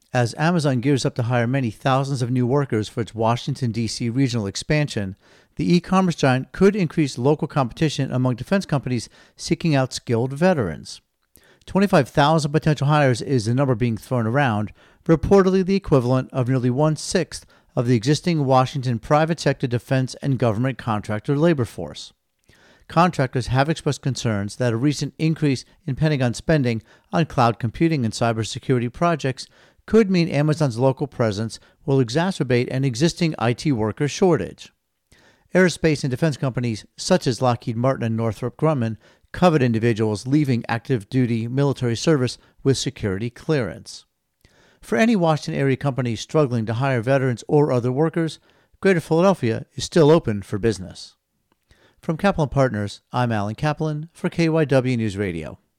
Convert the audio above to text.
As Amazon gears up to hire many thousands of new workers for its Washington, D.C. regional expansion, the e-commerce giant could increase local competition among defense companies seeking out skilled veterans. 25,000 potential hires is the number being thrown around, reportedly the equivalent of nearly one-sixth of the existing Washington private sector defense and government contractor labor force. Contractors have expressed concerns that a recent increase in Pentagon spending on cloud computing and cybersecurity projects could mean Amazon's local presence will exacerbate an existing IT worker shortage. Aerospace and defense companies such as Lockheed Martin and Northrop Grumman covet individuals leaving active-duty military service with security clearance. For any Washington area company struggling to hire veterans or other workers, Greater Philadelphia is still open for business. From Kaplan Partners, I'm Alan Kaplan for KYW News Radio.